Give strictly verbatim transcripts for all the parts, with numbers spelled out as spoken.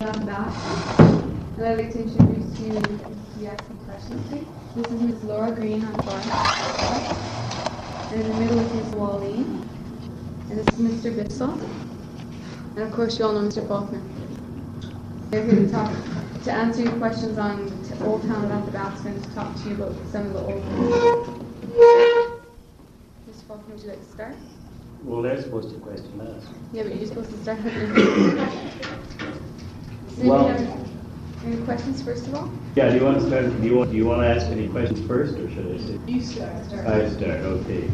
Welcome back. And I'd like to introduce you to the asking questions to. This is Miss Laura Green on far. And in the middle is Miss Wallene. And this is Mister Bissell. And of course you all know Mister Faulkner. They're here to talk, to answer your questions on the Old Town of Athabasca and to talk to you about some of the old ones. Mister Faulkner, would you like to start? Well, they're supposed to question us. Yeah, but you're supposed to start with your So Well, do you have any questions first of all? Yeah, do you want to start, do you want, do you want to ask any questions first, or should I say? You start. start. I start, okay.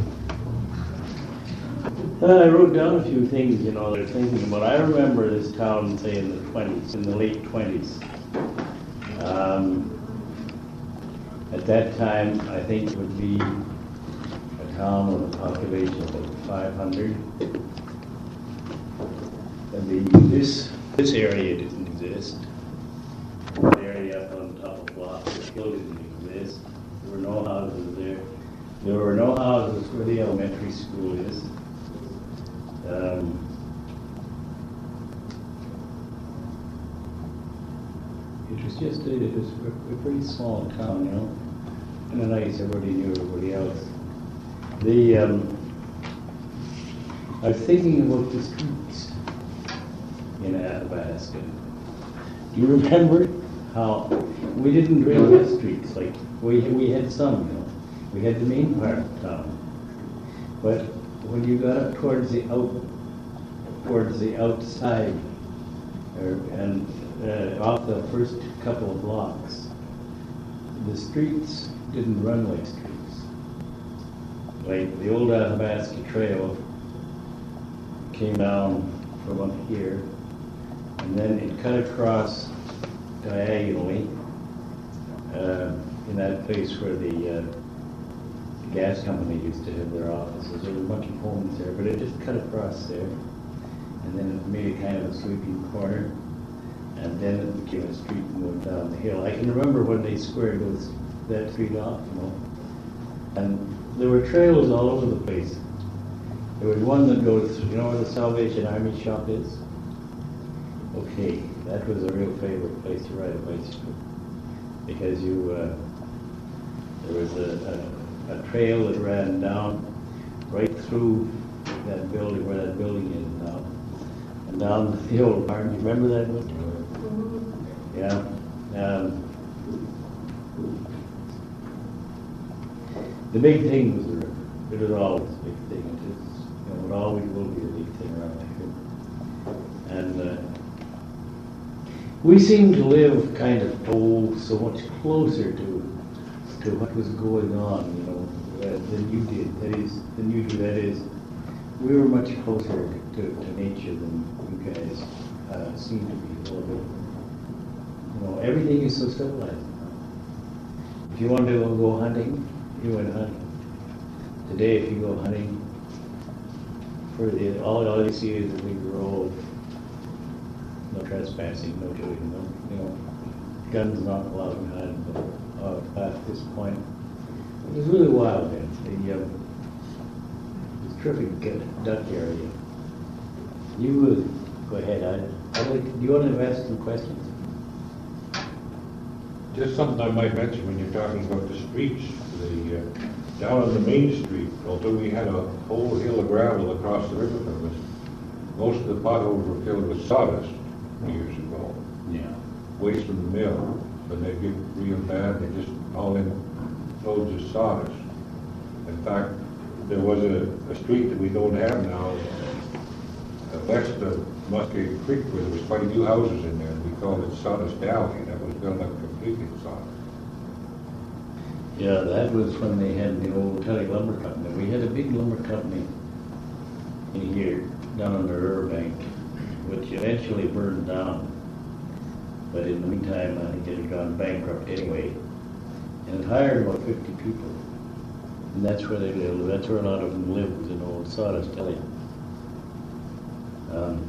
Uh, I wrote down a few things, you know, they're thinking about. I remember this town, say, in the twenties, in the late twenties. Um, at that time, I think it would be a town with a population of about five hundred. And the, this, this area didn't exist. The area up on top of Bluff still didn't exist. There were no houses there. There were no houses where the elementary school is. Um, it was just a, it was a, a pretty small town, you know, and a nice, everybody knew everybody else. The um, I was thinking about the streets in Athabasca. Do you remember how we didn't really have streets? Like we we had some, you know, we had the main part of town, but when you got up towards the out, towards the outside, or, and uh, off the first couple of blocks, the streets didn't run like streets. Like the old Athabasca Trail came down from up here, and then it cut across diagonally uh, in that place where the uh, gas company used to have their offices. There were a bunch of homes there, but it just cut across there. And then it made a kind of a sweeping corner. And then it became a street and went down the hill. I can remember when they squared those, that street off, you know. And there were trails all over the place. There was one that goes, you know where the Salvation Army shop is? Okay, that was a real favorite place to ride a bicycle. Because you, uh, there was a, a a trail that ran down right through that building, where that building is now, and down the old barn. Do you remember that one? Mm-hmm. Yeah. Um, the big thing was the river. It was always a big thing. It is, you know, it always will be a big thing around here. And uh, we seemed to live kind of, oh, so much closer to to what was going on, you know, uh, than you did. That is, than you do. That is, we were much closer to, to nature than you guys uh, seem to be a little bit. You know, everything is so civilized now. If you want to go hunting, you went hunting. Today, if you go hunting, for the, all, all you see is a big row of no trespassing, no doing, no, you know, guns not allowed behind the Uh, at this point. It was really wild then. The, um, this terrific duck area. You would go ahead. I, I like, do you want to ask some questions? Just something I might mention when you're talking about the streets. The uh, down on the main street, although we had a whole hill of gravel across the river from us, most of the potholes were filled with sawdust years ago. Yeah. Waste from the mill. When they get real bad, they just haul in loads of sawdust. In fact, there was a, a street that we don't have now, uh, west of Muskie Creek, where there was quite a few houses in there, and we called it Sawdust Alley. That was built up completely in sawdust. Yeah, that was when they had the old Tully Lumber Company. We had a big lumber company in here, down on the riverbank, which eventually burned down. But in the meantime, I think it had gone bankrupt anyway. And it hired about fifty people. And that's where they lived. That's where a lot of them lived, was in old Sawdust Alley. Um,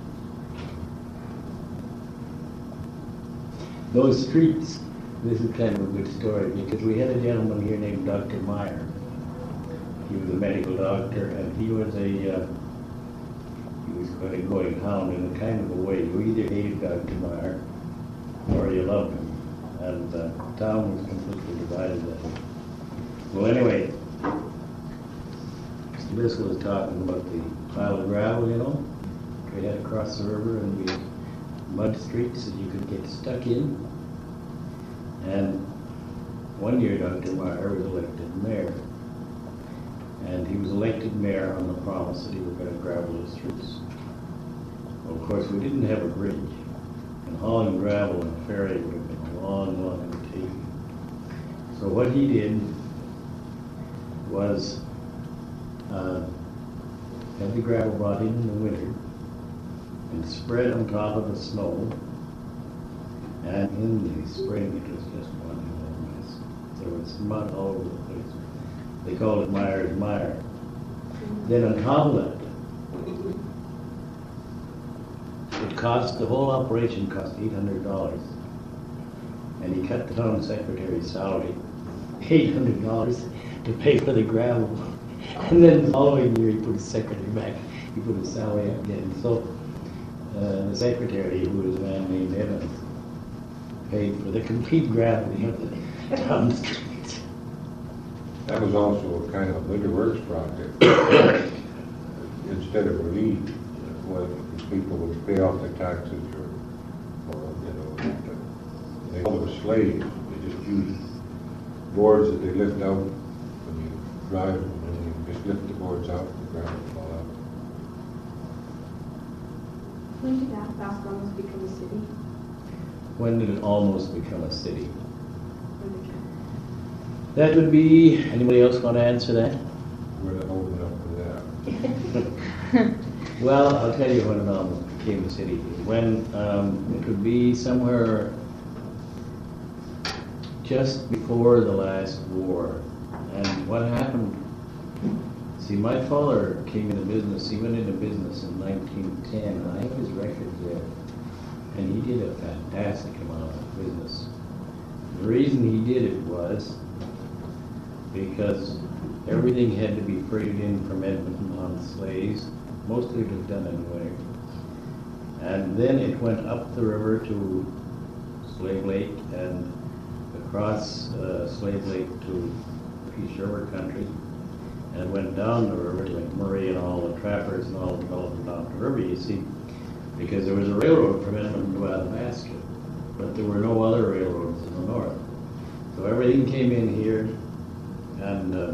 those streets, this is kind of a good story, because we had a gentleman here named Doctor Meyer. He was a medical doctor, and he was a, uh, he was kind of going down in a kind of a way. You either hated Doctor Meyer or you loved him. And uh, the town was completely divided that way. Well, anyway, Mister Bissell was talking about the pile of gravel, you know, we had across the river, and we had mud streets that you could get stuck in. And one year Doctor Meyer was elected mayor. And he was elected mayor on the promise that he was going to gravel the streets. Well, of course, we didn't have a bridge. And hauling gravel and ferry would have been a long, long undertaking. So what he did was uh, had the gravel brought in in the winter and spread on top of the snow. And in the spring, it was just one little mess. There was mud all over the place. They called it Meyer's Mire. Then on top of that, it cost, the whole operation cost eight hundred dollars. And he cut the town secretary's salary, eight hundred dollars to pay for the gravel. And then the following year, he put his secretary back, he put his salary up again. So uh, the secretary, who was a man named Evans, paid for the complete graveling of the town streets. That was also a kind of winter works project. Instead of relief, what people would pay off their taxes or, or you know, they called them slaves. They just used boards that they lift out when you drive, and you just lift the boards out, the ground will fall out. When did that Basque almost become a city? When did it almost become a city? When did it- That would be, anybody else want to answer that? We're not old enough for that. Well, I'll tell you when it almost became a city. When um, it would be somewhere just before the last war. And what happened, see, my father came into business, he went into business in nineteen ten, and I have his records there. And he did a fantastic amount of business. The reason he did it was because everything had to be freighted in from Edmonton on sleighs. Most of it was done in the winter. And then it went up the river to Slave Lake and across uh, Slave Lake to Peace River country. And it went down the river to McMurray and all the trappers and all the development down the river, you see, because there was a railroad from Edmonton to Athabasca, but there were no other railroads in the north. So everything came in here and uh,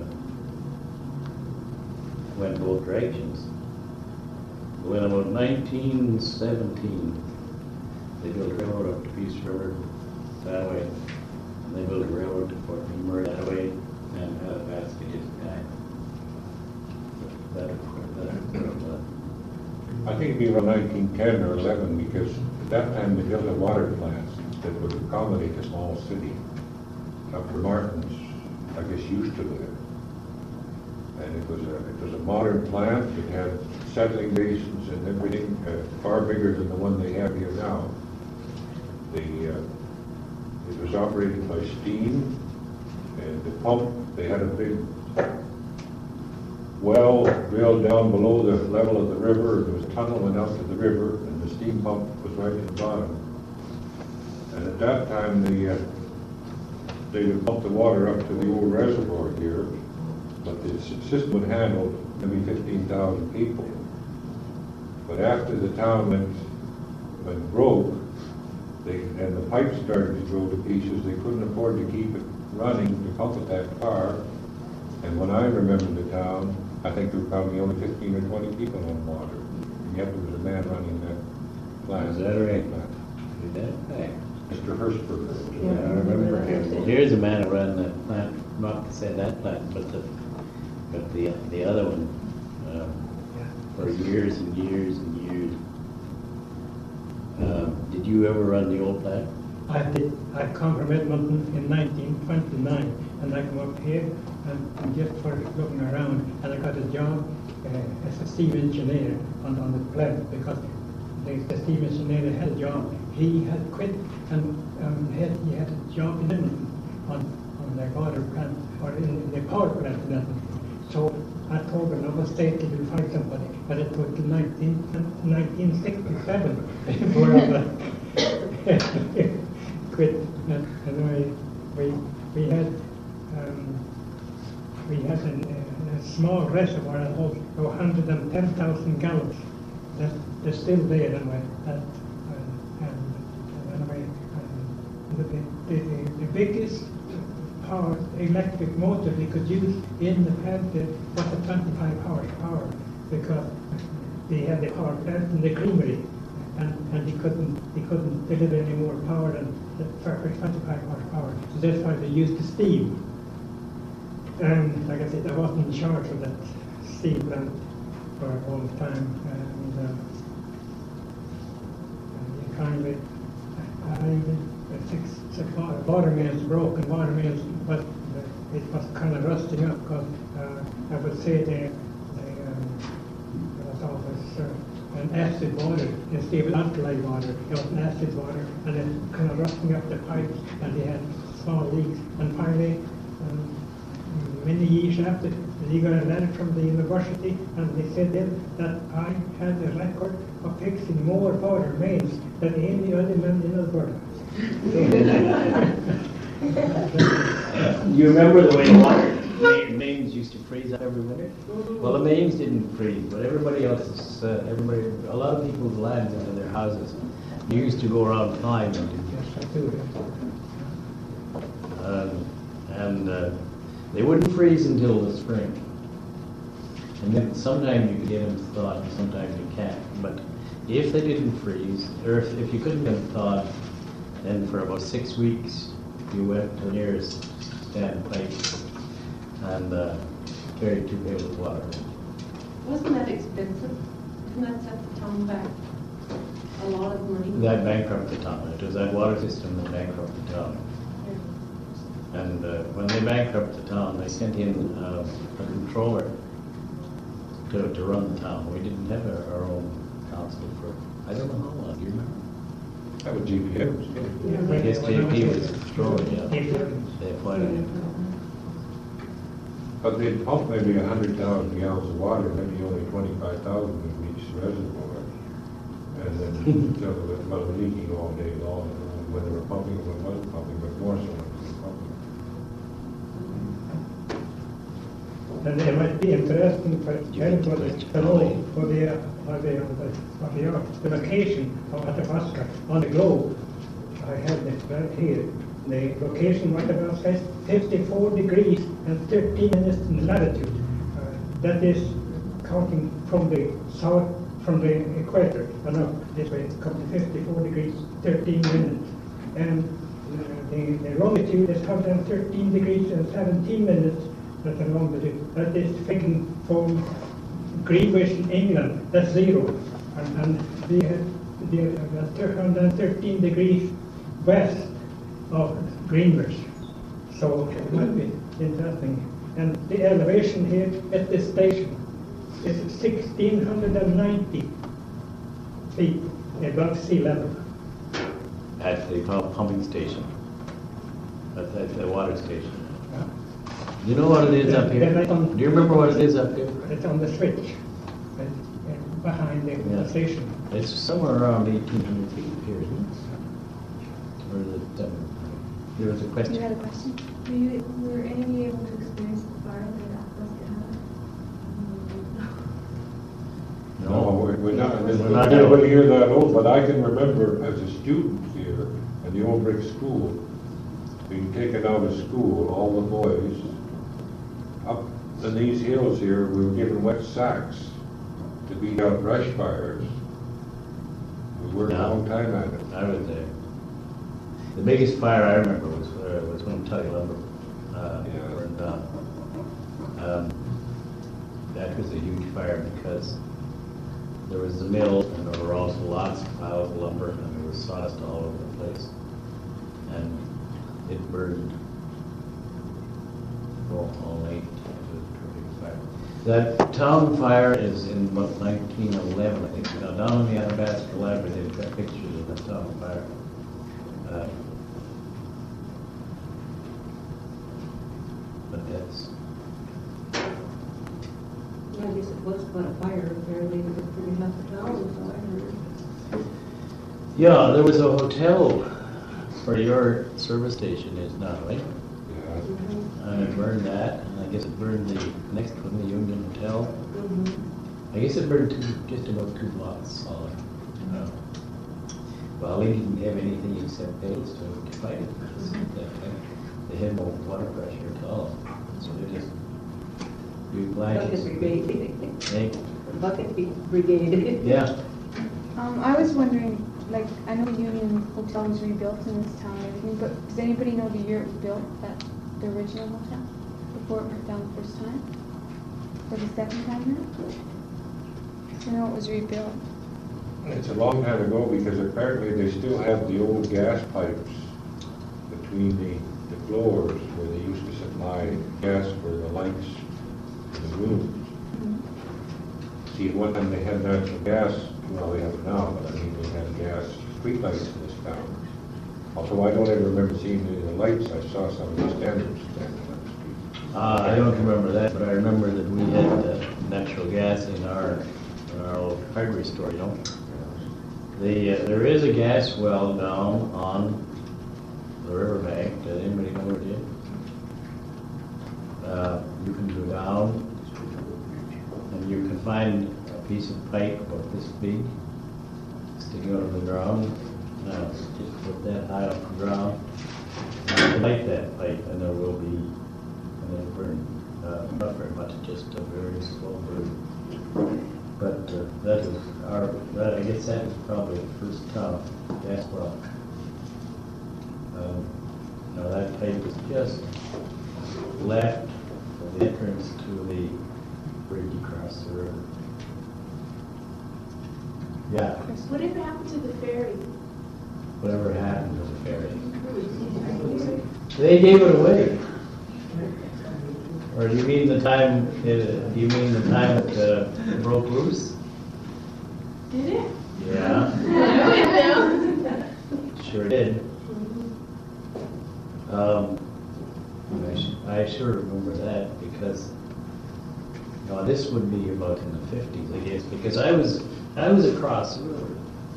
went both directions. When about nineteen seventeen, they built a railroad up to Peace River that way, and they built a railroad to Fort McMurray that way, and Athabasca just died. That, that, that, I think it'd be around nineteen ten or eleven, because at that time they built a water plant that would accommodate a small city. Doctor Martin's, I guess, used to live. And it was a, it was a modern plant. It had settling basins and everything, uh, far bigger than the one they have here now. The, uh, it was operated by steam, and the pump, they had a big well drilled down below the level of the river. There was a tunnel went out to the river, and the steam pump was right at the bottom. And at that time, the, uh, they would pump the water up to the old reservoir here, but the system would handle maybe fifteen thousand people. But after the town went, went broke, they, and the pipes started to go to pieces, they couldn't afford to keep it running to pump it that far. And when I remember the town, I think there were probably only fifteen or twenty people on water. And yet there was a man running that plant. Is that right? Is that right? Mister Hershberger. Yeah, I remember him. Well, here's a man who ran that plant, not to say that plant, but the, but the, the other one, um, for years and years and years. Um, did you ever run the old plant? I did. I come from Edmonton in nineteen twenty-nine, and I come up here and, and just for looking around, and I got a job uh, as a steam engineer on, on the plant, because the, the steam engineer had a job. He had quit, and um, had, he had a job in Edmonton on, on the water plant, or in the power plant in Edmonton. So I told her, no mistake, you will find somebody. But it took till nineteen, nineteen sixty-seven before I quit. And anyway, we, we had, um, we had a, a small reservoir that holds one hundred ten thousand gallons. That, they're still there anyway. That, uh, and, and anyway, um, the, the, the, the biggest power electric motor they could use in the plant was a twenty-five horsepower, because they had the power plant in the creamery, and, and they couldn't they couldn't deliver any more power than the twenty-five horsepower. So that's why they used the steam. And like I said, I wasn't in charge of that steam plant for a long time, and, uh, and the kind of I, Six, six water, water mains broke, and water mains, but it was kind of rusting up, because uh, I would say they, they um, it was always uh, an acid water instead of alkali water. It was an acid water, and then kind of rusting up the pipes, and they had small leaks. And finally, um, many years after, they got a letter from the university, and they said then that I had a record of fixing more water mains than any other man in Alberta. You remember the way the water ma- mains used to freeze up every winter? Well, the mains didn't freeze, but everybody else's, uh, everybody, a lot of people's lands into their houses used to go around fine, didn't you? Yes, I do. Um, and uh, they wouldn't freeze until the spring. And then sometimes you could get them thawed, and sometimes you can't. But if they didn't freeze, or if, if you couldn't get them thawed, then for about six weeks you went to the nearest stand pipe and uh, carried two pails of water. Wasn't that expensive? Didn't that set the town back a lot of money? That bankrupted the town. It was that water system that bankrupted the town. And uh, when they bankrupted the town, they sent in uh, a controller to, to run the town. We didn't have our, our own council for, I don't know how long, do you remember? That was G P S. Yes, J P was the controller, yeah. They appointed him. But they'd pump maybe a hundred thousand gallons of water, maybe only twenty-five thousand in each reservoir. And then so it was about leaking all day long, when they were pumping, when it wasn't pumping, but more so when it was pumping. And it might be interesting for anybody to know where they are, where they are, where they are. The location of Athabasca on the globe, I have this right here. The location right about says fifty-four degrees and thirteen minutes in latitude. Uh, that is counting from the south, from the equator, and up this way, it comes to fifty-four degrees, thirteen minutes. And uh, the, the longitude is one hundred thirteen degrees and seventeen minutes. That's a longitude. That is taken from Greenwich in England. That's zero. And, and the, the, the one hundred thirteen degrees west of Greenwich. So it might be interesting. And the elevation here at this station is one thousand six hundred ninety feet above sea level. At the pump- pumping station, at the, the water station. Yeah. You know what it is up here? Yeah, right on- Do you remember what it is up here? It's on the switch, right, uh, behind the Yeah. station. It's somewhere around eighteen hundred feet here, isn't it? Or is it, um, there was a You question? had a question? Were you, were any of you able to experience the fire that Athabasca had? No, we're, we're not, We're there's not nobody here that old, but I can remember as a student here at the Old Brick School, being taken out of school, all the boys, up in these hills here, we were given wet sacks to beat out brush fires. We worked a Yeah. long time at it. I was there. The biggest fire I remember was, uh, was when Tully Lumber, uh, Yeah. burned down. Um, that was a huge fire because there was the mill and there were also lots of piles of lumber and there was sawdust all over the place. And it burned all, all night. It was a terrific fire. That town fire is in about nineteen eleven, I think. Now, down in the Athabasca Library, they've got pictures of the town fire. Uh, but that's was caught a fire apparently, it was pretty left the town, so I heard. Yeah, there was a hotel where your service station is now, right? Yeah, Mhm. And it burned that, and I guess it burned the next one, the Union Hotel. Mhm. I guess it burned two, just about two blocks solid. Uh, Well, they didn't have anything except pails to to fight it. because that time They had no water pressure at all, so they just do blankets. Bucket brigade. Hey, Bucket brigade. yeah, Um, I was wondering, like, I know the Union Hotel was rebuilt in this town and everything, but does anybody know the year it was built, that, the original hotel? Before it burnt down the first time? Or the second time now? I know it was rebuilt. it's a long time ago because apparently they still have the old gas pipes between the, the floors where they used to supply gas for the lights in the rooms. See, one time they had natural gas, well, they have it now, but I mean, they had gas street lights in this town. Although I don't ever remember seeing any of the lights, I saw some of the standards standing on the street. uh, I don't remember that, but I remember that we had uh, natural gas in our, in our old hardware store, you know? The, uh, there is a gas well down on the riverbank. Does anybody know where it is? Uh, you can go down and you can find a piece of pipe about this big sticking out of the ground. Uh, just put that high off the ground. And light that pipe and there will be, and it'll burn. Uh, not very much, just a very slow burn. But uh, that is our, that, I guess that was probably the first town gas well. Um, now that pipe was just left of the entrance to the bridge across the river. Yeah, Whatever happened to the ferry? whatever happened to the ferry. They gave it away. Or do you mean the time, uh, do you mean the time it uh, broke loose? Did it? Yeah, sure did. Um, I, sh- I sure remember that because, no, this would be about in the fifties, I guess, because I was, I was across the river.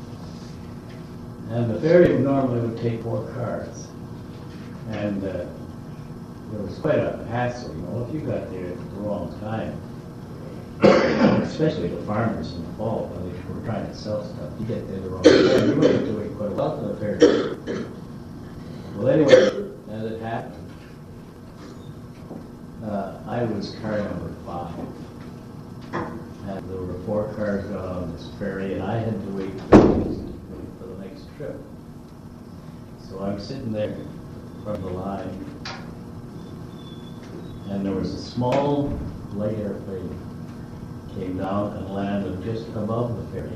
And the ferry normally would take four cars. And, uh, it was quite a hassle, you know, if you got there at the wrong time, especially the farmers in the fall when they were trying to sell stuff, you get there the wrong time, you would have to wait quite a while for the ferry. Well, anyway, as it happened, uh, I was car number five, and there were four cars going on this ferry, and I had to wait for the next trip. So I'm sitting there from the line. And there was a small light airplane came down and landed just above the ferry.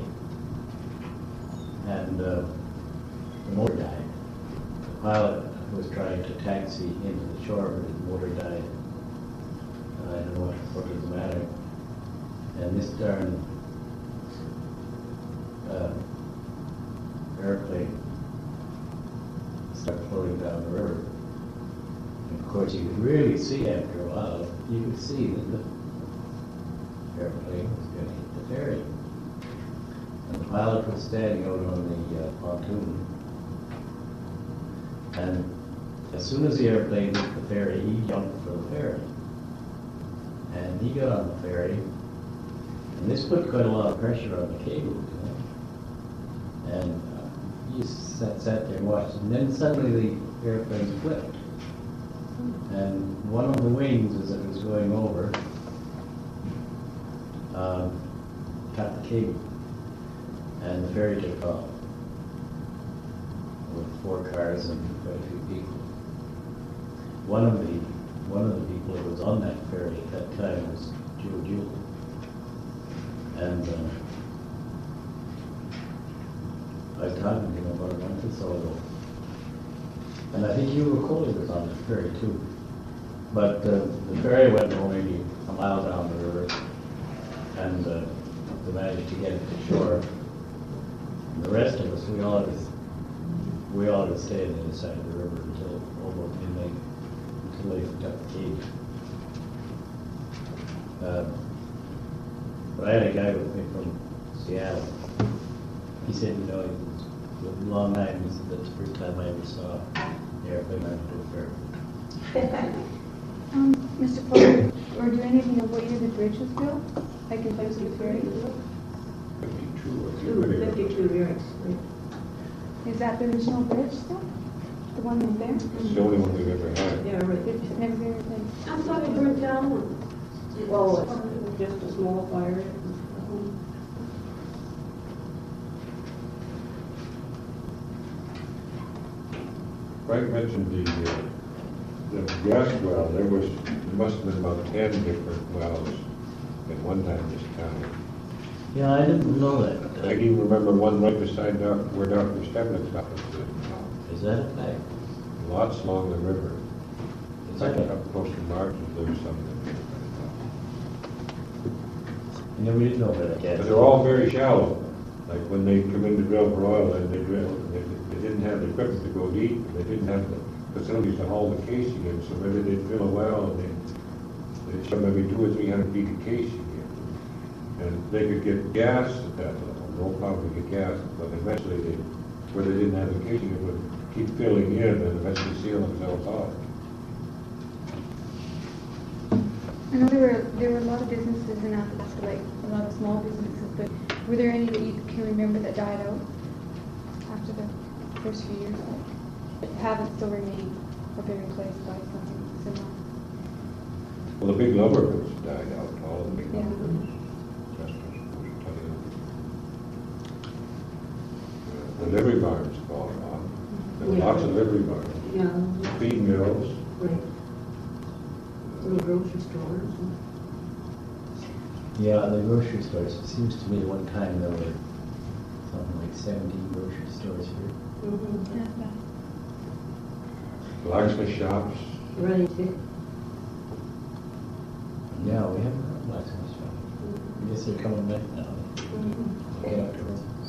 And uh, the motor died. The pilot was trying to taxi into the shore, but his motor died. And I don't know what, what was the matter. And this darn uh, airplane started floating down the river. Of course, you could really see after a while, you could see that the airplane was going to hit the ferry. And the pilot was standing out on the uh, pontoon. And as soon as the airplane hit the ferry, he jumped for the ferry. And he got on the ferry, and this put quite a lot of pressure on the cable, you know. And uh, he sat, sat there and watched, and then suddenly the airplane flipped. And one of the wings, as it was going over, um, cut the cable, and the ferry took off with four cars and quite a few people. One of the one of the people that was on that ferry at that time was Joe Jewell, and uh, I was talking to him about a month or so ago, and I think Hugh Coley was on that ferry too. But uh, the ferry went only a mile down the river, and uh, they managed to get it to shore. And the rest of us, we all had to, we all had to stay on the other side of the river until almost midnight, until they hooked up the cage. Uh, But I had a guy with me from Seattle. He said, you know, it was a long time, he said, that's the first time I ever saw the airplane on the fair. Um, Mister Porter, or do any of you know what year the bridge was built? I can place it very. Fifty-two or Two, something. fifty-two years. Is that the original bridge still? The one right there? It's the only one we've ever had. Yeah, right. It's never been replaced. I thought it burned down. Well, it's just a small fire. Frank mentioned the, uh, the gas well, there was, there must have been about ten different wells at one time in this town. Yeah, I didn't know that. I can even remember one right beside Doc where Doctor Stemnick's office is. Is that a fact? Lots along the river. Is Like that a, up close to Martin's, there was something. you know, we didn't know that. But they're all very shallow. Like when they come in to drill for oil, and they drill, they, they didn't have the equipment to go deep, they didn't have the facilities to haul the casing in, so maybe they'd drill a well and they'd, they'd shove maybe two or three hundred feet of casing in. And they could get gas at that level, no problem to get gas, but eventually they, where they didn't have the casing, it would keep filling in and eventually seal themselves off. I know there were, there were a lot of businesses in Athabasca, like a lot of small businesses, but were there any that you can remember that died out after the first few years? Like, haven't still remained or been replaced by something similar? Well, the big lumber mills died out, all of the big Yeah. lumber mills. Restaurants, uh, The livery barns fallen off. There were Yeah. lots of livery barns, Yeah, feed mills. right. Little grocery stores. Yeah, the grocery stores, it seems to me at one time there were something like seventeen grocery stores here. Mm-hmm. Yeah. Blacksmith shops. Right. Yeah, we haven't heard blacksmith shop. I guess they're coming back now. Mm-hmm. Get after us.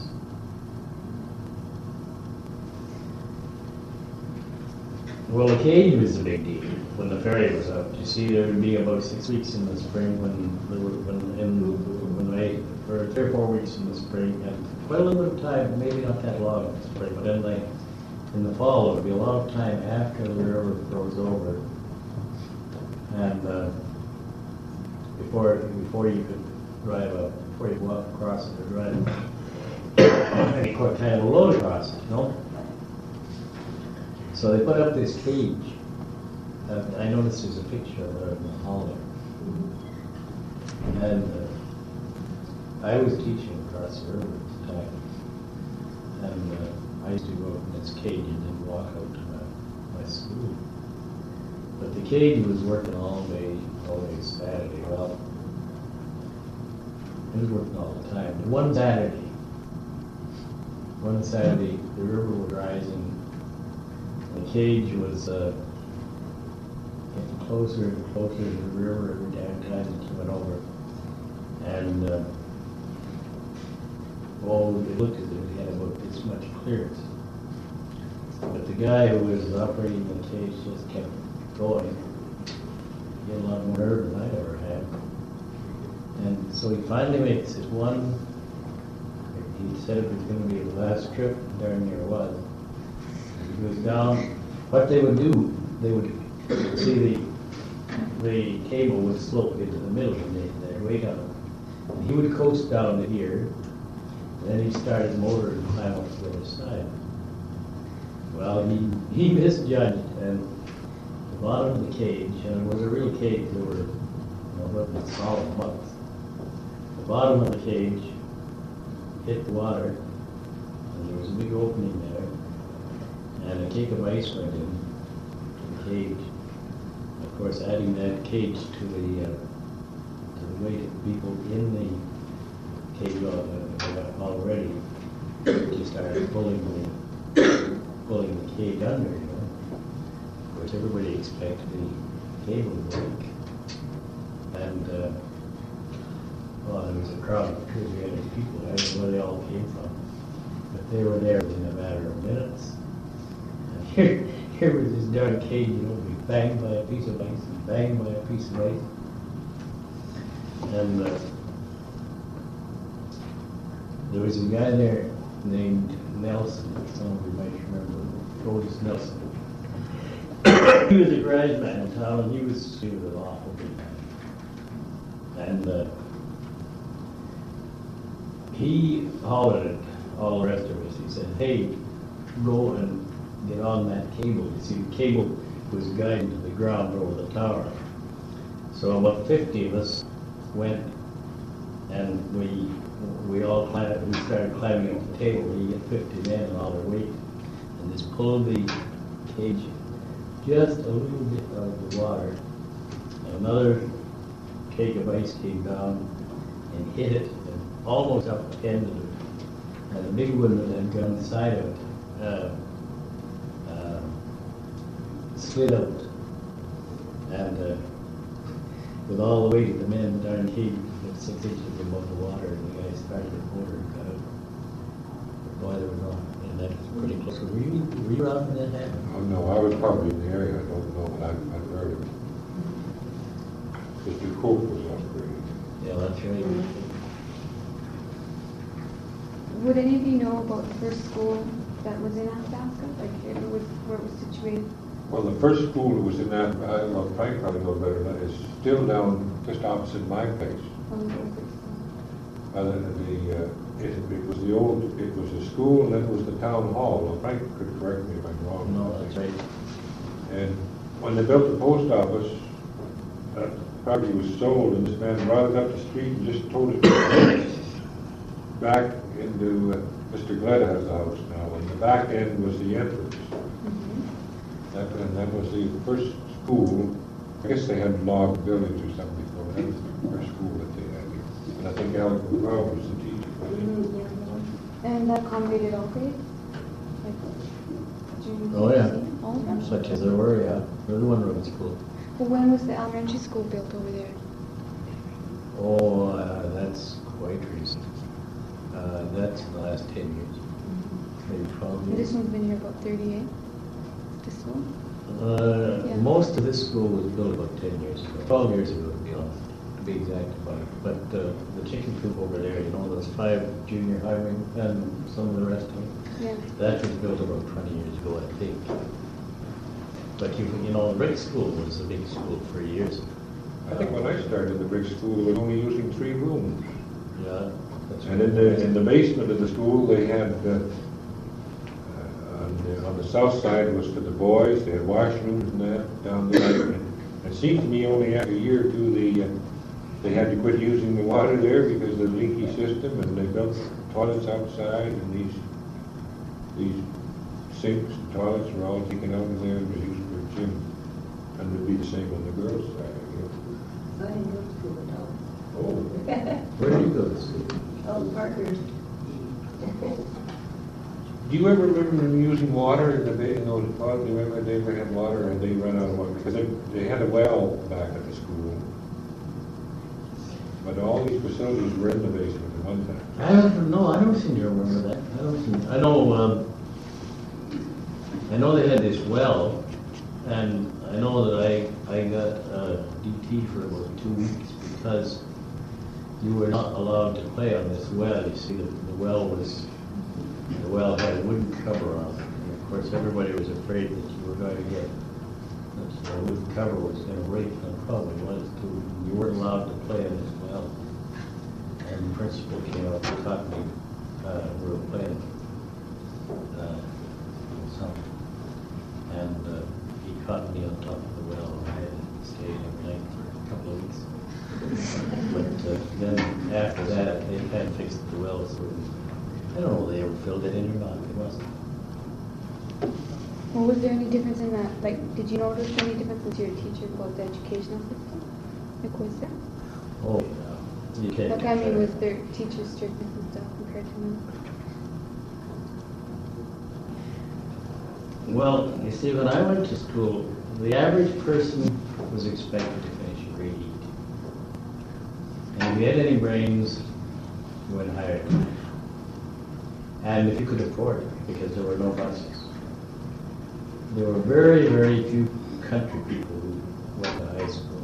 Well, the cage was a big deal when the ferry was up. You see, there would be about six weeks in the spring when, there were- when, in, when they, for three or four weeks in the spring, and quite a little bit of time, maybe not that long in the spring, but then like, in the fall, it would be a lot of time after the river froze over. And, uh, before, before you could drive a, before you walk across it or drive any quick time to load across it, you know? So they put up this cage. Uh, I noticed there's a picture of it in the hallway. And uh, I was teaching across the river at the time. And uh, I used to go up in this cage and then walk out to my, my school. But the cage was working all day, all day Saturday. Well, it was working all the time. But one Saturday, one Saturday, the river was rising. The cage was uh, getting closer and closer to the river every damn time that you went over. And, uh, well, it looked as if it had about this much clearance. But the guy who was operating the cage just kept going. He had a lot more nerve than I'd ever had. And so he finally makes it one. He said it was going to be his last trip, darn near was. He goes down. What they would do, they would see the the cable would slope into the middle and they, they'd wait on him. And he would coast down to here. And then he started the motor and climb up to the other side. Well, he, he misjudged, and the bottom of the cage, and it was a real cage, there were, you know, roughly solid months. The bottom of the cage hit the water, and there was a big opening there, and a cake of ice went in to the cage. Of course, adding that cage to the uh, to the weight of the people in the cage uh, already, just started pulling the pulling the cage under, you know. Of course, everybody expected the cable to break, and uh, well, there was a crowd of two or three hundred people. I don't know where they all came from, but they were there within a matter of minutes. And here, here was this darn cage, you know, being banged by a piece of ice and banged by a piece of ice. And uh, there was a guy there named Nelson, some of you might remember, Otis Nelson. He was a garage man in town, and he was, he was an awful good man. And uh, he hollered at all the rest of us. He said, hey, go and get on that cable. You see, the cable was guiding to the ground over the tower. So about fifty of us went, and we we all climbed, we started climbing up the table. We get fifty men and all their weight, and just pulled the cage just a little bit out of the water. Another cake of ice came down and hit it, and almost up the end of it. And the big one that had gone inside of it uh, uh, slid out. And uh, with all the weight of the men, the darn cage was six inches above the water, and the guy started the motor and got out. Boy, there was no, and that was pretty close. Were you, were you around when that happened? Oh, no, I was probably in the area, I don't know, but I've, I've heard of it. Mister Cook was operating. Yeah, that's right. Would any of you know about the first school that was in Athabasca? Like, if it was, where it was situated? Well, the first school that was in that, I, well, Frank probably knows better than that, is still down just opposite my place. Oh, what was it? Uh, the, uh, it, it was the old, it was a school, and then it was the town hall. Well, Frank could correct me if I'm wrong. No, that's right. And when they built the post office, that property was sold, and this man brought it up the street and just towed it back into, uh, Mister Gleda has a house now, and the back end was the entrance. Mm-hmm. That, and that was the first school. I guess they had log buildings or something before. That was the first school that they had. And I think Alec McGraw was the teacher. And that accommodated all grades? Like junior? Oh, yeah. senior, all of them? Such as there were, yeah. There was one room school. Well, when was the elementary school built over there? Oh, uh, that's quite recent. Uh, that's in the last ten years. Maybe twelve And this years. one's been here about thirty-eight? This one? Uh, Yeah. most of this school was built about ten years ago, twelve years ago to be honest, to be exact about it. But uh, the chicken coop over there, you know, those five junior highway and some of the rest of them, Yeah. that was built about twenty years ago, I think. But you, you know, the brick school was a big school for years. I think when I started, the brick school was only using three rooms. Yeah. That's And in the, in the basement of the school, they had, uh, uh, on the, on the south side was for the boys, they had washrooms and that down there. And it seemed to me only after a year or two, they, uh, they had to quit using the water there because of the leaky system, and they built toilets outside, and these, these sinks and toilets were all taken out of there and was used for a gym. And it would be the same on the girls' side, I guess. I didn't go to school at all. Oh. Where did you go to school? Oh, Parker's. Do you ever remember them using water in the, ba- in those toilets? Do you remember they ever had water and they ran out of water? Because they, they had a well back at the school. But all these facilities were in the basement at one time. I don't know, I don't seem to remember that. I don't seem, I know, um, I know they had this well, and I know that I, I got uh, D T for about two weeks because you were not allowed to play on this well. You see, the, the well was, the well had a wooden cover on it. And of course, everybody was afraid that you were going to get, that the wooden cover was going to break, and probably was too. You weren't allowed to play on this well. And the principal came up and caught me, uh, we were playing, uh, something. And uh, he caught me on top of the well, and I had to stay every night for a couple of weeks. But uh, then after that, they kind of fixed the well, so I don't know if they ever filled it in or not, they must. Well, was there any difference in that? Like, did you notice any difference into your teacher about the educational system? Like, was there? Oh, yeah. You can't. Like, I mean, was their teachers strictness and stuff compared to me? Well, you see, when I went to school, the average person was expected to finish grade eight. And if you had any brains, you went higher. And if you could afford it, because there were no buses. There were very, very few country people who went to high school.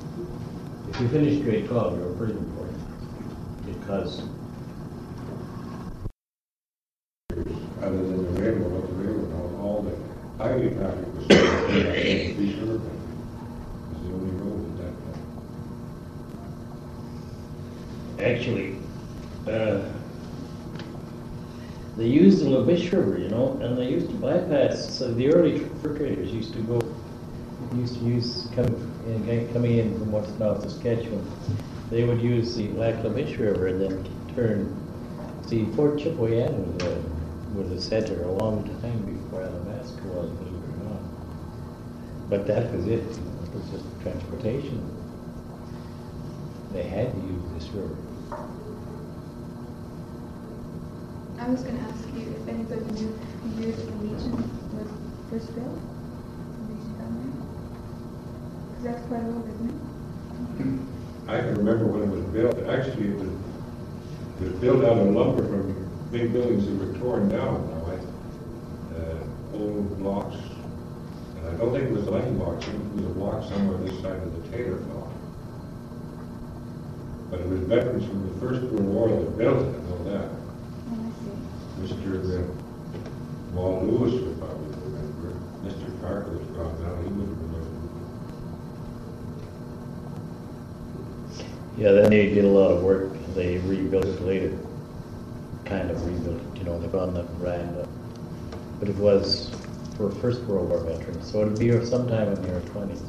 If you finished grade twelve, you were pretty important, because highway traffic was Fish River Country. It was the only road at that time. Actually, uh, they used the Labish River, you know, and they used to bypass, so the early fur traders used to go, used to use, come in, coming in from what's now Saskatchewan, they would use the Lac La Biche River and then turn. See, Fort Chipewyan was a, was a center a long time before Athabasca was, believe it or not. But that was it, you know, it was just transportation. They had to use this river. I was going to ask you if anybody knew the year that the Legion was first built? The Legion down there? Because that's quite old, isn't it? I can remember when it was built. Actually, it was, it was built out of lumber from big buildings that were torn down now, right? Uh, old blocks. And I don't think it was line blocks. I think it was a block somewhere this side of the Taylor block. But it was veterans from the First World War that built it, I know that. Oh, I see. Mister Uh, Wall Lewis would probably remember. Mister Parker was gone now, he wouldn't remember. Yeah, then they did a lot of work. They rebuilt it later, kind of rebuilt it, you know, they found the veranda. But it was for First World War veterans, so it'd be sometime in the year twenties.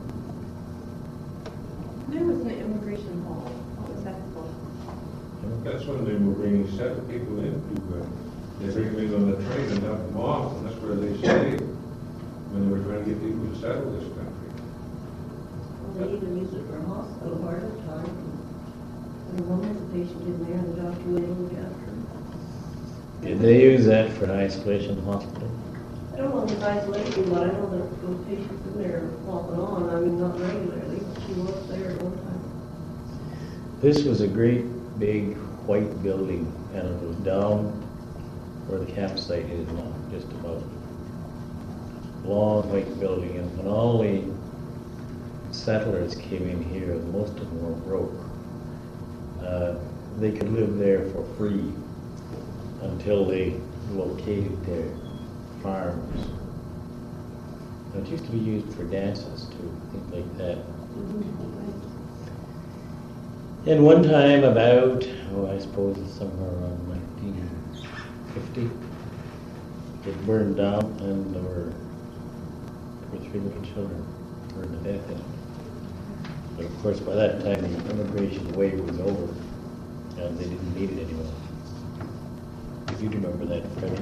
There was an immigration hall. What was that for? That's when they were bringing seven people in to, uh, they bring them in on the train and dump them off, and that's where they stayed when they were trying to get people to settle this country. Well, they even used it for a hospital part of the time. There was one a patient in there, and the doctor went and looked after him. Did they use that for an isolation hospital? I don't know if it's isolation, but I know that those patients in there off and on, I mean, not regularly, but she was there at one time. This was a great big white building, and it was down where the campsite is now, just about. Long white building, and when all the settlers came in here, most of them were broke. Uh, they could live there for free until they located their farms. And it used to be used for dances too, things like that. And one time about, oh, I suppose it's somewhere around nineteen fifty, it burned down and there were two or three little children burned to death in it. But of course, by that time, the immigration wave was over and they didn't need it anymore. If you remember that, Freddie.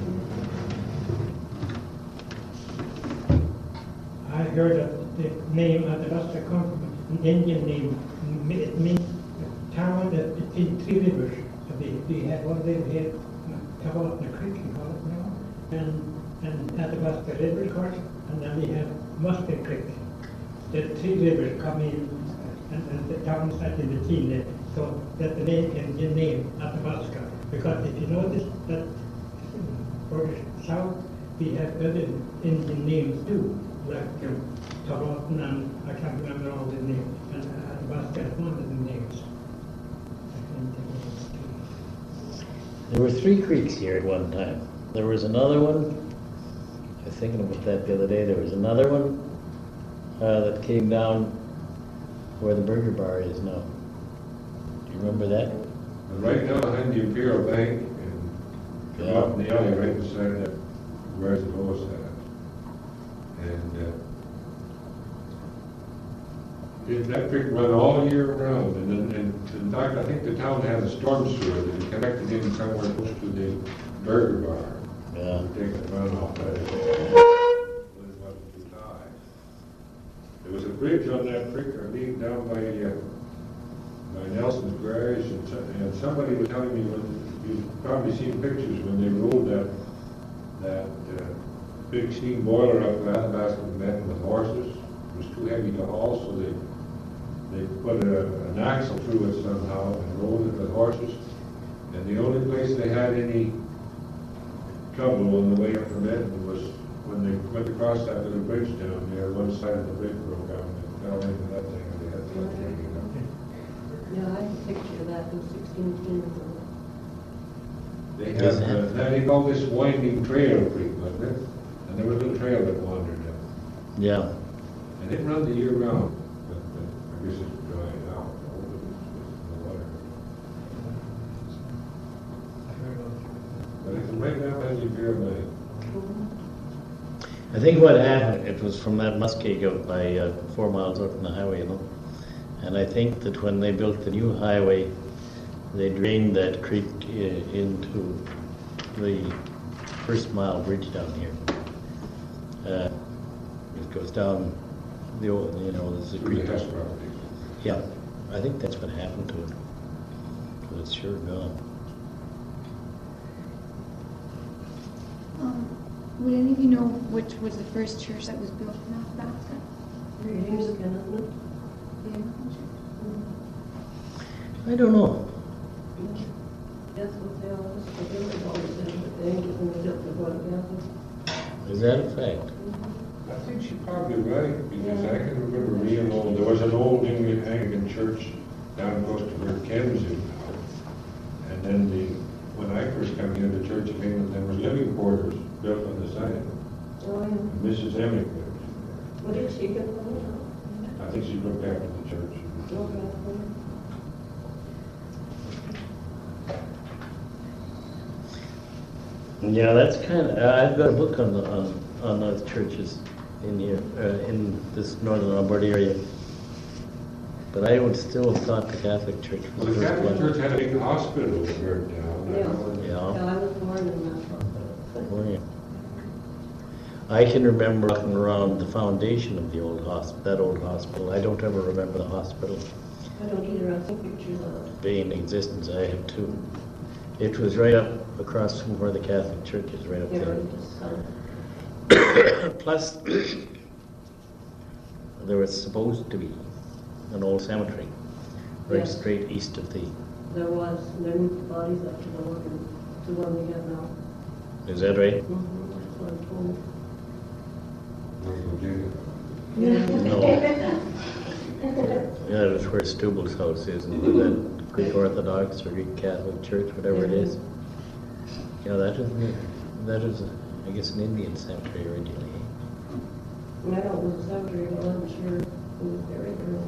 I heard that the name Athabasca come from an Indian name. It means a town that between three rivers. So they, they had one they had Tavaltna Creek, you call it now, and and Athabasca River, of course, and then they have Musket Creek. The three rivers come in, and, and the town sat in between there. So that the name can be named Athabasca. Because if you notice that for the south, we have other Indian names too, like um, Tavaltna, and I can't remember all the names, and Athabasca is one of the names. There were three creeks here at one time. There was another one, I was thinking about that the other day, there was another one uh, that came down where the Burger Bar is now. Do you remember that? And right now behind the Imperial Bank, and come Yeah. up in the alley right beside that, where's the lowest at? And, uh, it- that creek run all year round, and, then- and in fact, I think the town has a storm sewer that is connected in somewhere close to the Burger Bar. Yeah. We take the run off that. When it wasn't too high. There was a bridge on that creek, or lead down by, uh, by Nelson's Garage, and, so- and somebody was telling me when, you've probably seen pictures when they rolled that, that, uh, big steam boiler up to Athabasca Bend with horses. It was too heavy to haul, so they, they put a, an axle through it somehow and rolled it with horses. And the only place they had any trouble on the way up from Edmonton was when they went across that little bridge down there, one side of the bridge broke out and they fell into that thing and they had to let it go. Yeah, I have a picture of that in sixteen ten. They had, uh, they called this winding trail creek, wasn't it? And there was a little trail that wound Yeah. And it runs the year round, but, but I guess it's drying out. The water. But it's right now, as you feel like, I think what happened, it was from that muskeg out by uh, four miles out from the highway, you know. And I think that when they built the new highway, they drained that creek i- into the first mile bridge down here. Uh, it goes down the old, you know, there's a through the creek. Hess property. Yeah, I think that's what happened to it. 'Cause it's sure gone. Um, would any of you know which was the first church that was built in Athabasca? Years ago, isn't it? I don't know. That's what they always, they were always said, but they ain't gonna build the one together. Is that a fact? I think she's probably right, because I can remember reading old, there was an old Anglican Anglican church down close to where Ken's is now. And then the, when I first came here, the Church of England, there was living quarters built on the side. Oh, yeah. Missus Emmett lived What did she get from it? there. I think she looked after the church. Okay. Yeah, that's kind of, I've got a book on the, on, on those churches in here, uh, in this northern Alberta area. But I would still have thought the Catholic Church Well, was the the first Catholic one. Church had a big hospital that burned down. Yeah. Yeah. Yeah, I was born in that hospital. Oh, yeah. I can remember walking around the foundation of the old hosp, that old hospital. I don't ever remember the hospital I don't either, I think pictures of it. being in existence. I have too. It was right up across from where the Catholic Church is, right up Yeah, there. it just, uh, Plus, there was supposed to be an old cemetery right Yes. straight east of the. there was, and they moved the bodies up to the one, to the one we got now. Is that right? Mm-hmm, that's what I'm told. Where's Virginia? No. Yeah, that's where Stubel's house is, and where that Greek Orthodox or Greek Catholic Church, whatever it is. Yeah, that is, that is, I guess, an Indian cemetery originally. And I don't know the cemetery, but I'm sure who was buried there.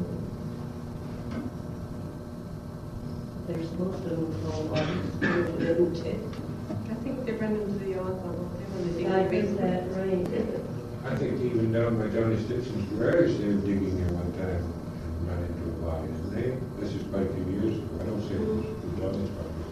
They're supposed to move all bodies, they didn't take. I think they run into the odds on what they want to dig. I guess that, right. I think even down by Johnny Stitson's garage, they were digging there one time and ran into a body. And they, this is quite a few years ago. I don't say it was Johnny's property.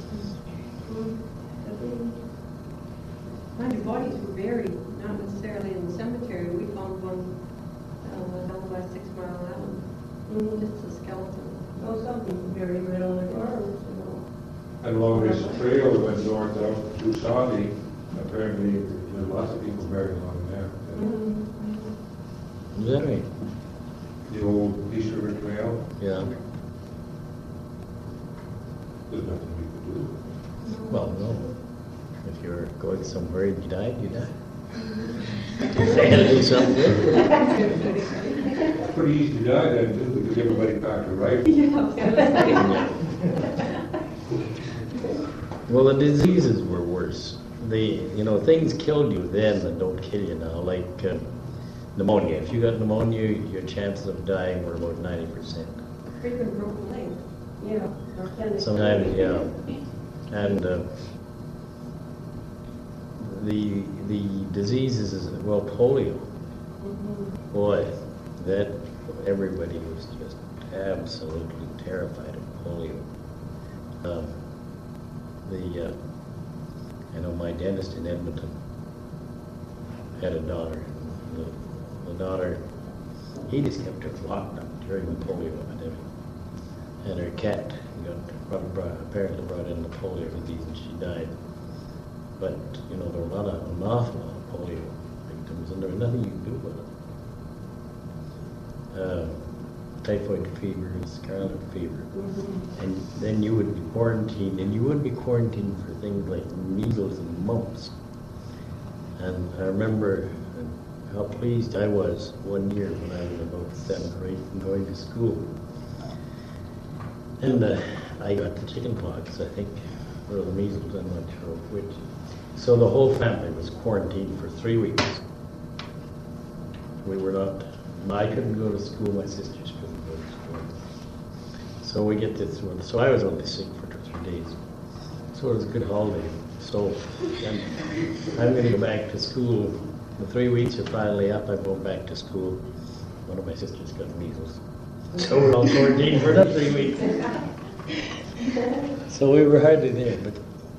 Mind you, bodies were buried, not necessarily in the cemetery. We found one uh, down by Six Mile Island, just a skeleton. Oh, something buried right on their arms, you know. And along this trail that went north out through Saudi, apparently there's lots of people buried along there. Is that right? The old East River Trail, Yeah. there's nothing we could do. Well, no. If you're going somewhere and you died, you died. They had to do something. It's pretty easy to die then too, because everybody packed a rifle. Well, the diseases were worse. The, you know, things killed you then that don't kill you now, like uh, pneumonia. If you got pneumonia, your chances of dying were about ninety percent. Frequent broken leg. Yeah. our appendix. Sometimes, yeah. And uh, the the diseases is, well, polio. Mhm. Boy, that, everybody was just absolutely terrified of polio. Um, the, uh, I know my dentist in Edmonton had a daughter. The, the daughter, he just kept her locked up during the polio epidemic. And her cat got brought, brought, apparently brought in the polio disease and she died. But, you know, there were a lot of, an awful lot of polio victims and there was nothing you could do about it. Uh, typhoid fever, scarlet fever. Mhm. And then you would be quarantined, and you would be quarantined for things like measles and mumps. And I remember how pleased I was one year when I was about seven or eight and going to school. And uh, I got the chicken pox, I think, or the measles, I'm not sure which. So the whole family was quarantined for three weeks. we were not, I couldn't go to school, my sisters couldn't go to school. So we get this one, so I was only sick for two or three days. So it was a good holiday. So I'm, I'm gonna go back to school. The three weeks are finally up, I'm going back to school. One of my sisters got measles. So we're all quarantined for another three weeks. So we were hardly there, but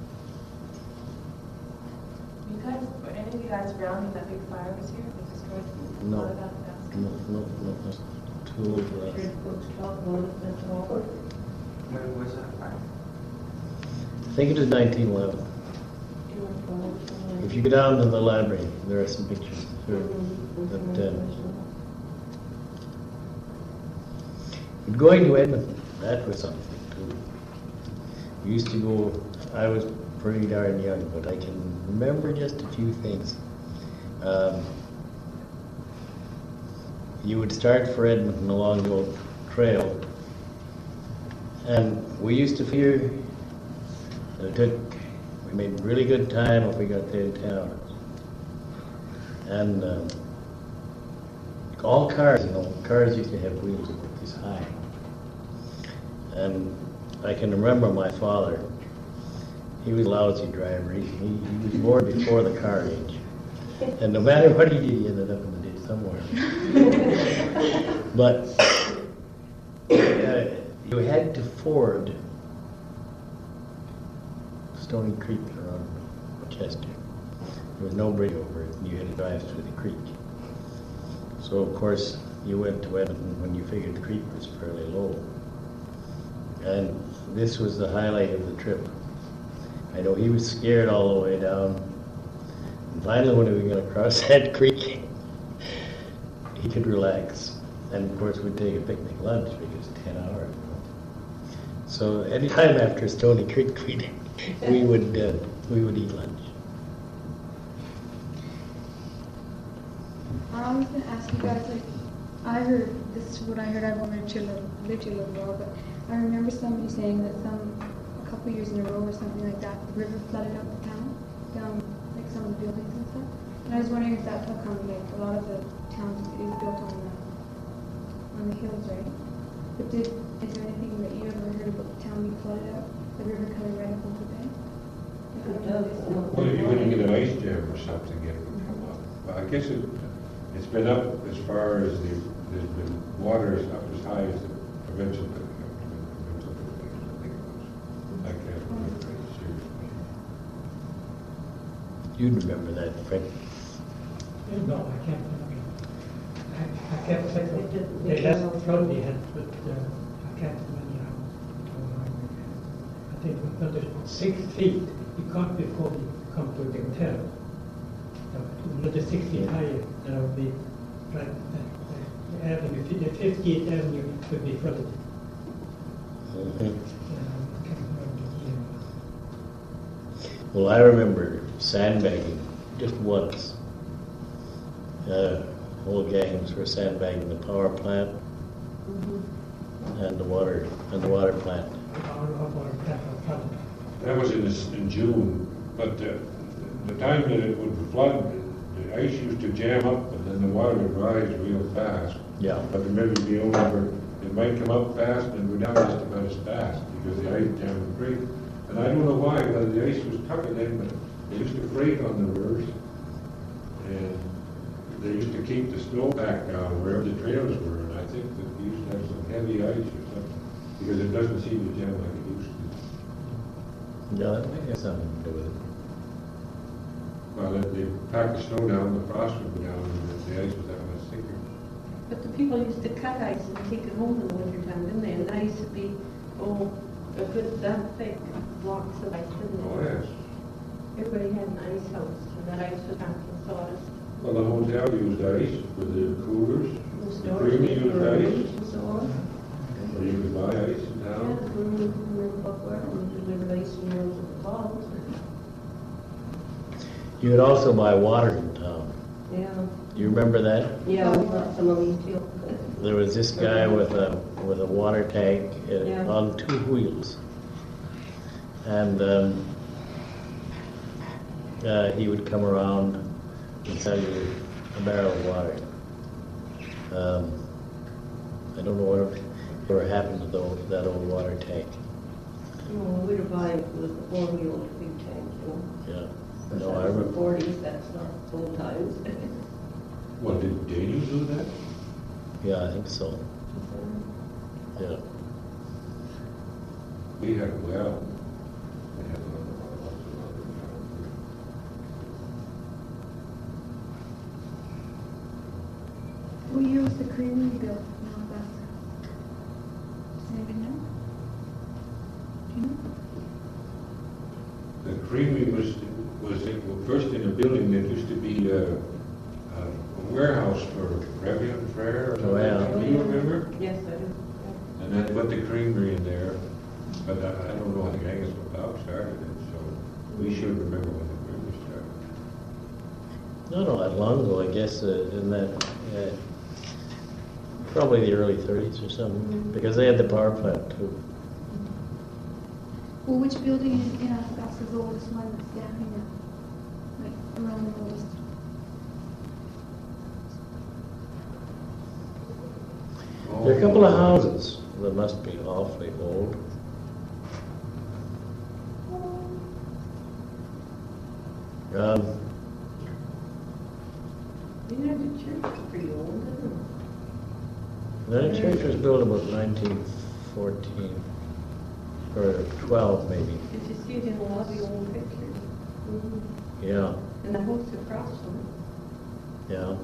You guys, were any of you guys around when that big fire was here? It destroyed a No. lot of that house? no, no, no, no. Too old for us. Here's folks talk about it, that's all. When was that fire? I think it was nineteen eleven. If you go down to the library, there are some pictures. Sure. But, uh, but going to Edmonton, that was something too. We used to go, I was pretty darn young, but I can remember just a few things. Um, you would start for Edmonton along the old trail, and we used to fear that it took, we made really good time if we got there in town. And um, all cars, you know, cars used to have wheels about this high. And I can remember my father, he was a lousy driver. He, he, he was born before the car age. And no matter what he did, he ended up in the ditch somewhere. But uh, you had to ford Stony Creek around Chester. There was no bridge over it, and you had to drive through the creek. So of course, you went to Edmonton when you figured the creek was fairly low. And this was the highlight of the trip. I know he was scared all the way down. And finally, when we were going to cross that creek, he could relax. And of course, we'd take a picnic lunch because it's ten hours. So any time after Stony Creek, we'd, we would uh, we would eat lunch. I was gonna ask you guys, like, I heard, this is what I heard, I've only lived here a lived here a little while, but I remember somebody saying that some, a couple years in a row or something like that, the river flooded out the town, down, like, some of the buildings and stuff. And I was wondering if that's how come, like, a lot of the towns is built on the, on the hills, right? But did, is there anything that you ever heard about the town being flooded out, the river coming right up into the bay? Like, I don't know if it's- Well, you're gonna get an ice jam or something, it would come up. But I guess it, it's been up as far as the, there's been water is up as high as the provincial, provincial buildings, I think it was. I can't remember, seriously. You'd remember that, Frank. No, I can't remember. I, I can't say that the last flood we had, but uh, I can't remember how how long we had. I think it was another six feet. You can't before you come to the hotel. No, another six feet higher, and it would be right. Uh, the avenue, the fiftieth Avenue would be flooded. Mhm. Uh, I can't remember the year. Well, I remember sandbagging just once. Uh, whole gangs were sandbagging the power plant and the water and the water plant. Our, our, our, our flooded. That was in, this- in June, but uh, the time that it would flood, the ice used to jam up and then the water would rise real fast. Yeah. But remember, the only were, it might come up fast and go down just about as fast because the ice jammed the creek. And I don't know why, whether the ice was tucking in, but they used to freight on the rivers. And they used to keep the snow back down wherever the trails were. And I think that we used to have some heavy ice or something because it doesn't seem to jam like it used to. Yeah, that may have something to do with it. Well, they they packed the snow down, the frost would go down, and the ice was that much thicker. But the people used to cut ice and take it home in the winter time, didn't they? And the ice would be, oh, a good, that thick blocks of ice, didn't Oh, they? yes. Everybody had an ice house, and that ice was packed with sawdust. Well, the hotel used ice for the coolers. The The stores creamery used used for ice, rooms and so on. or you could buy ice in Yeah, town. when we were in Buckler, and delivered ice and rolls at the bottles. You could also buy water in town. Yeah. Do you remember that? Yeah, we bought some of these too. There was this guy with a with a water tank uh, Yeah. on two wheels, and um, uh, he would come around and sell you a barrel of water. Um, I don't know what ever happened to the old, that old water tank. You know, we were buying it was the four-wheel big tank, you know. Yeah. No, That I was the remember. forties, that's not old times. Well, did Daniel do that? Yeah, I think so. Yeah. We had a well. We had a- What year was the creamery built? No, that's. Does anybody know? Do you know? The creamery was, was in- well, first in a building that used to be a, a warehouse for Reverend Frere or Oh, yeah. something. Do you remember? Yes, I do. And then put the creamery in there, but I, I don't know, I think Angus McLeod started it, so we should remember when the creamery started. Not all that long ago, I guess, uh, in that, uh, probably the early thirties or something, because they had the power plant too. Well, which building in, in Athabasca is the oldest one that's standing now? Like, around the oldest? There are a couple of houses that must be awfully old. Um, You know, the church is pretty old, isn't the church was built about nineteen fourteen, or twelve maybe. it? Did you see it in a lot of the old pictures? Yeah, And the house across from it. yeah.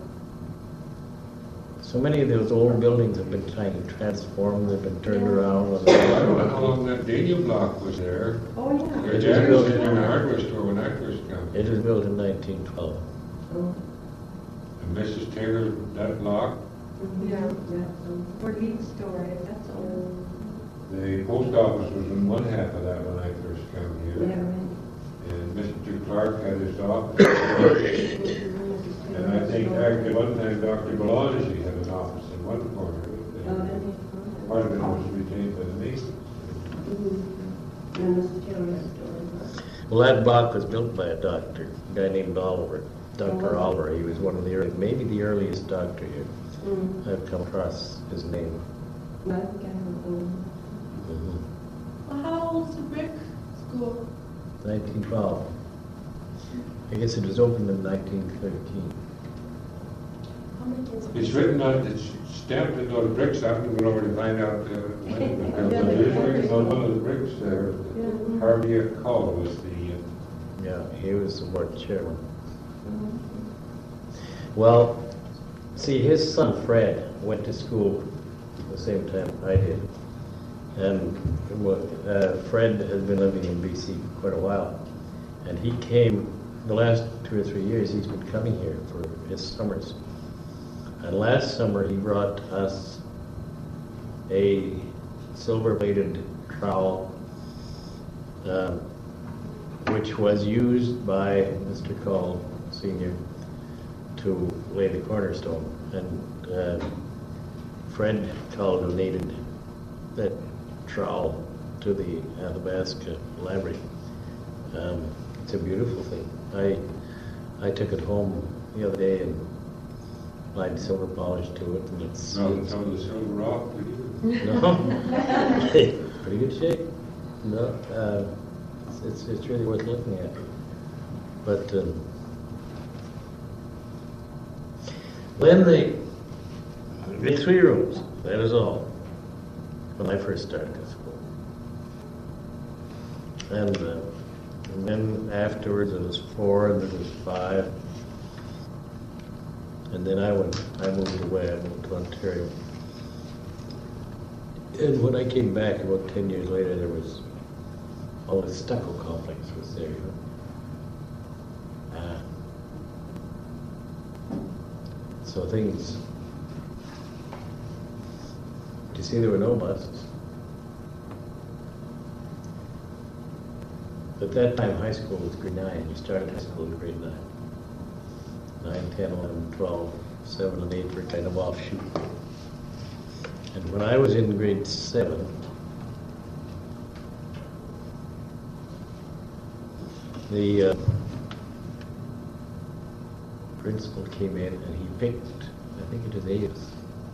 So many of those old buildings have been kind of transformed, they've been turned around. and- I don't know how long that Daniel block was there. Oh, yeah. Their It was dad built- was in the hardware store when I first come. It was built in nineteen twelve. Oh, And Missus Taylor, that block, Yeah. yeah, so. Or lead story, that's old. the post office was in one half of that when I first come Yeah, here. right. And Mister Clark had his office. And I think actually one time Doctor Balaji had an office in one corner. Oh, And did he? part of it was retained by the Masons. Mhm. And Mister Taylor's store. Well, that block was built by a doctor, a guy named Oliver, Doctor Oh. Oliver. He was one of the early, maybe the earliest doctor here. Mm. I've come across his name. I think I have, um, Mhm. Well, how old is the brick school? nineteen twelve. I guess it was opened in nineteen thirteen. How many kids? It's written on, it's stamped in those bricks. I haven't been over to find out uh, when it was built. But it is written on one of the bricks there. Yeah. Harvey Call was the, uh, Yeah, he was the board chairman. Well, see, his son Fred went to school the same time I did. And uh, Fred has been living in B C for quite a while. And he came, the last two or three years, he's been coming here for his summers. And last summer, he brought us a silver-bladed trowel, um, which was used by Mister Call Senior to lay the cornerstone. And uh, Fred Call donated that trowel to the Athabasca Library. Um, it's a beautiful thing. I I took it home the other day and applied silver polish to it, and it's, not it's some of the Silver Rock, did you? no, pretty good shape. No, uh, it's, it's it's really worth looking at. But um, then they the three rooms. That is all. When I first started at school, and, uh, and then afterwards it was four, and then it was five, and then I went. I moved away. I moved to Ontario. And when I came back about ten years later, there was all the stucco complex was there. You know? uh, so things. You see, there were no buses. At that time, high school was grade nine. You started high school in grade nine. Nine, ten, eleven, twelve, seven, and eight were kind of offshoot. And when I was in grade seven, the uh, principal came in and he picked, I think it was Avis,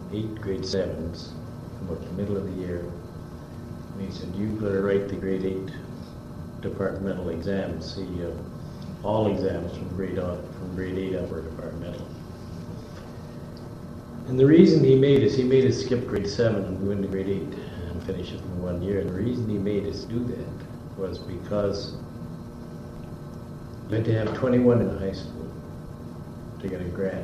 eight grade sevens, about the middle of the year. And he said, you better write the grade eight departmental exams. See, uh, all exams from grade on, from grade eight up are departmental. And the reason he made us, he made us skip grade seven and go into grade eight and finish it in one year. And the reason he made us do that was because you had to have twenty-one in high school to get a grant.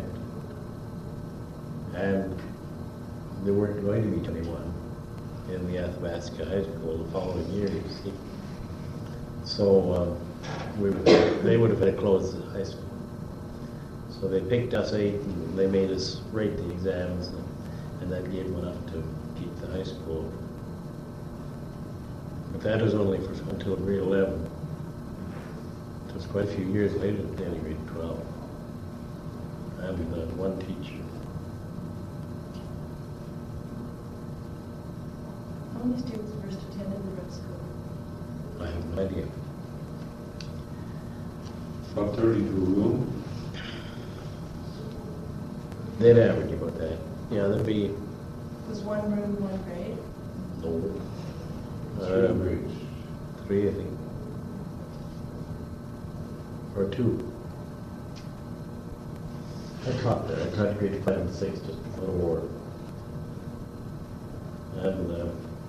And there weren't going to be twenty-one in the Athabasca High School the following year, you see. So um, we would, they would have had to close the high school. So they picked us eight and they made us write the exams, and, and that gave them enough to keep the high school. But that was only for, until grade eleven. It was quite a few years later than the grade twelve. And uh, one teacher. How many students first attended the Red School? I have no idea. About thirty-two room. They'd average about that. Yeah, there'd be Was one room, one grade? no. Three Um, grades. Three, I think. Or two. I taught there. I taught grade five and six just before the war. And uh,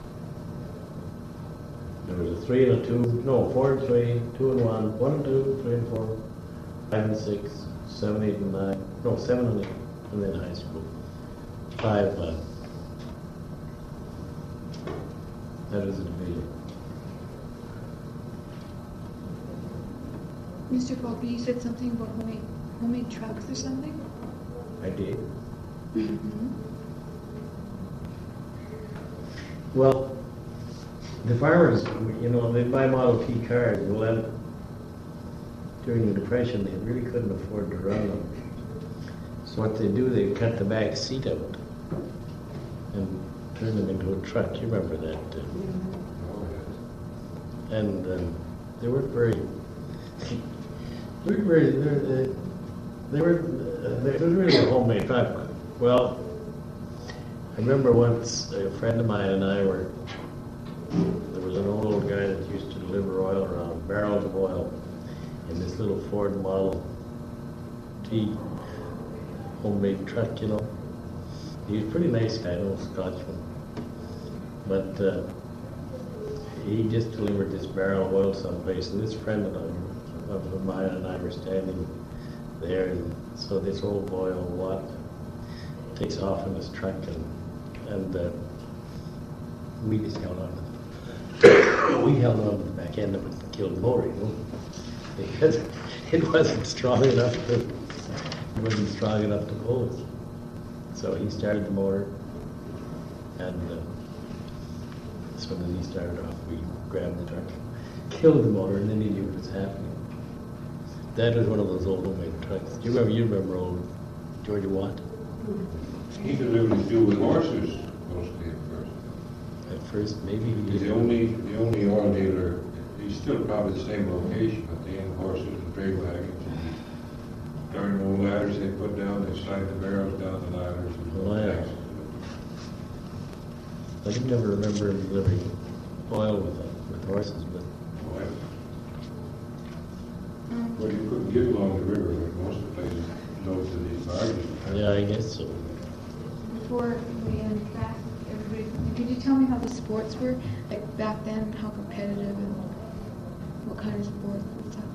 there was a three and a two, no, four and three, two and one, one and two, three and four, five and six, seven, eight and nine, no, seven and eight, and then high school. Five, uh, that is a division. Mister Faulkner, you said something about homemade, homemade trucks or something? I did. Mm-hmm. Well, the farmers, you know, they buy Model T cars. Well, then, during the Depression, they really couldn't afford to run them. So what they do, they cut the back seat out and turn them into a truck. You remember that? Uh, Oh, yes. and um, they weren't very, they weren't very, they, they, they were, uh, they, it was really a homemade truck. Well, I remember once a friend of mine and I were, there was an old guy that used to deliver oil around, barrels of oil, in this little Ford Model T homemade truck, you know. He was a pretty nice guy, an old Scotsman. But uh, he just delivered this barrel of oil someplace, and this friend of, of mine and I were standing there, and so this old oil lot takes off in his truck, and and uh, we just held on. We held on to the back end of it and killed the motor, you know, because it wasn't strong enough to it wasn't strong enough to pull it. So he started the motor, and uh, as soon as he started off, we grabbed the truck, killed the motor, and then he knew what was happening. That was one of those old homemade trucks. Do you remember? You remember old Georgia Watt? He delivered his with horses mostly at first. At first, maybe he He's did. the only, the only oil dealer, he's still probably the same location, but they have horses and dray wagons. and Darn old ladders they put down, they slide the barrels down the ladders. and Oh, yeah. I can never remember him delivering oil with, uh, with horses, but Well, Um, Well, you couldn't get along the river, but most of the places load to these barges. yeah, I guess so. Before we end back, everybody, could you tell me how the sports were? Like back then, how competitive and what kind of sports and stuff?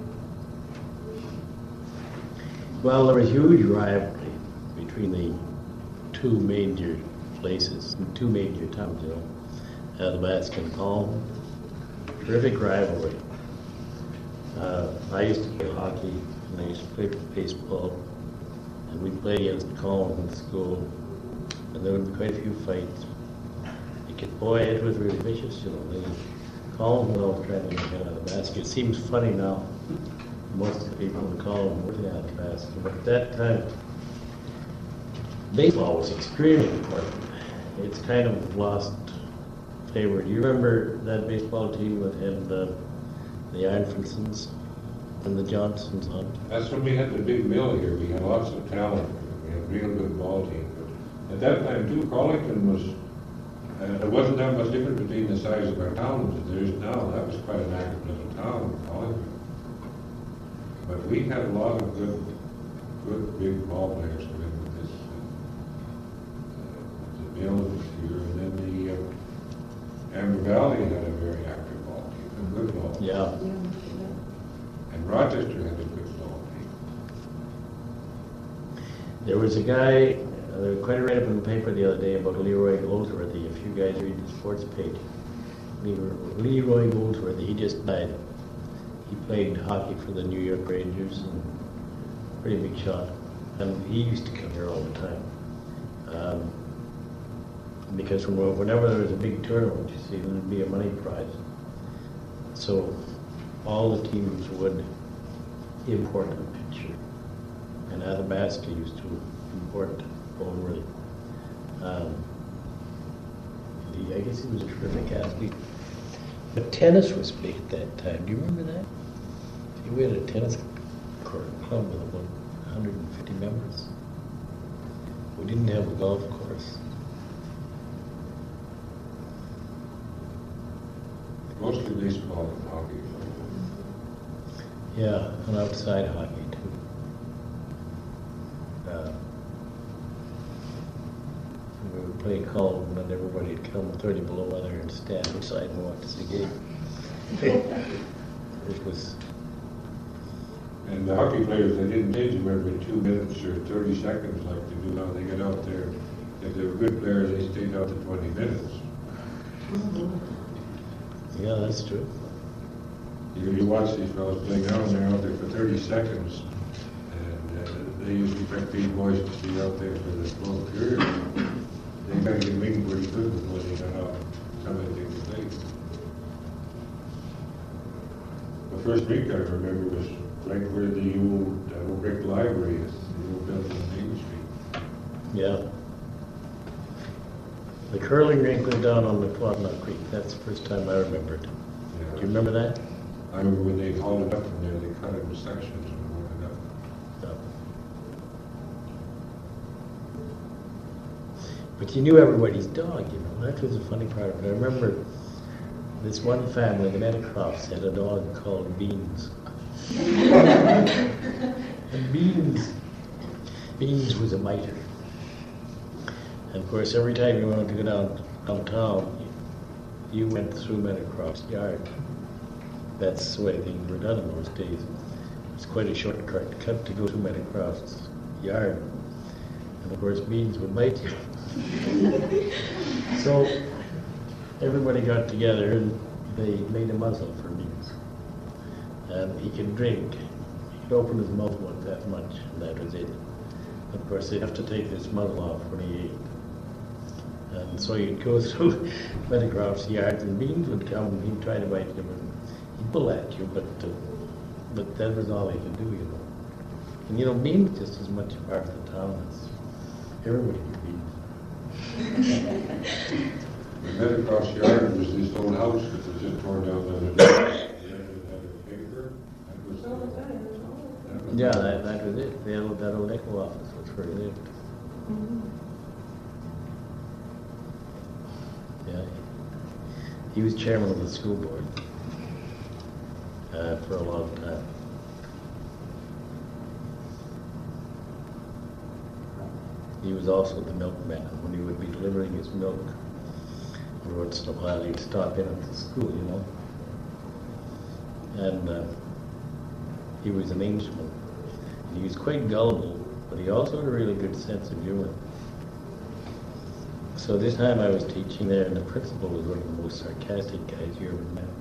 Well, there was huge rivalry between the two major places, two major towns, you know, Athabasca and Palm. Terrific rivalry. Uh, I used to play hockey, and I used to play baseball, and we'd play against Colm in school, and there would be quite a few fights. You could, boy, it was really vicious, you know. They, Colm was always trying to get out of the basket. It seems funny now. Most of the people in Colm were out of the basket, but at that time, baseball was extremely important. It's kind of lost favor. Do you remember that baseball team that had uh, the Arnfridsons and the Johnsons on it? That's when we had the big mill here, we had lots of talent, we had a real good ball team, but At that time too, Collington was, uh, there wasn't that much difference between the size of our towns as there is now. That was quite an active little town, Collington. But we had a lot of good, good big ball players come in with this. Uh, the Mills here, and then the uh, Amber Valley had a very active ball team, a good ball team. Yeah. And Rochester had a good ball team. There was a guy, uh, there was quite a write-up in the paper the other day about Leroy Goldsworthy. If you guys read the sports page, Leroy, Leroy Goldsworthy, he just died. He played hockey for the New York Rangers, and pretty big shot. And he used to come here all the time. Um, because from whenever there was a big tournament, you see, there would be a money prize. So all the teams would import a pitcher. And Athabasca used to import Goldsworthy. Um, the, I guess he was a terrific athlete. But tennis was big at that time. Do you remember that? We had a tennis court club with about one hundred fifty members. We didn't have a golf course. Mostly baseball and hockey. Yeah, and outside hockey too. Uh, we would play Colin and everybody would come thirty below weather and stand outside and watch the game. It was. And the hockey players, they didn't change them every two minutes or thirty seconds like they do now. They get out there. If they were good players, they stayed out to twenty minutes. Yeah, that's true. You, you watch these fellas playing out, and they're out there for thirty seconds. And uh, they usually expect these boys to be out there for the full period. They got to get moving pretty good before they got out some of the things to play. The first rink I remember was right where the old, uh, old brick library is, the old building on Main Street. Yeah. The curling rink was down on the Quadnock Creek. That's the first time I remembered. Do Yeah. you remember that? I remember when they hauled it up from there, they cut it in sections and rolled it up. No. But you knew everybody's dog, you know. That was the funny part of it. I remember this one family, the Metacrofts, had a dog called Beans. And Beans, Beans was a miter. And of course, every time you wanted to go down downtown, you, you went through Metacroft's yard. That's the way things were done in those days. It was quite a shortcut cut to go through Metacroft's yard. And of course, Beans would bite you. So everybody got together and they made a muzzle for Beans. And he could drink. He could open his mouth about that much, and that was it. Of course, they'd have to take this muzzle off when he ate. And so you'd go through Metacroft's yard, and Beans would come and he'd try to bite you, and he'd pull at you, but uh, but that was all he could do, you know. And you know, Beans was just as much a part of the town as everybody knew Beans. The Metacroft's yard was this old house that was just torn down the other day. Paper. That was, Oh, uh, God, it was all that was- Yeah, that, that was it. That old, that old Echo office was where he lived. Yeah. He was chairman of the school board uh, for a long time. He was also the milkman. When he would be delivering his milk, every once in a while he'd stop in at the school, you know. And uh, he was an Englishman. He was quite gullible, but he also had a really good sense of humor. So this time I was teaching there, and the principal was one of the most sarcastic guys you ever met.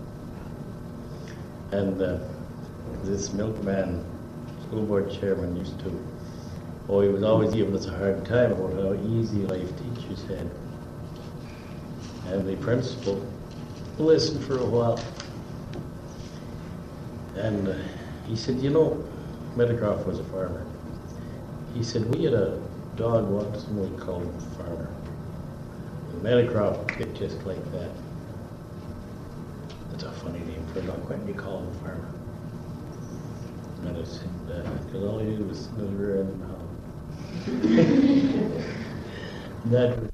And uh, this milkman, school board chairman, used to, oh, he was always giving us a hard time about how easy life teachers had. And the principal listened for a while. And uh, he said, you know, Metacroft was a farmer. He said, we had a dog once and we called him Farmer. And Metacroft looked just like that. That's a funny name for a dog. Why did you call him Farmer? And I said, because uh, all he did was snooze around in the house. That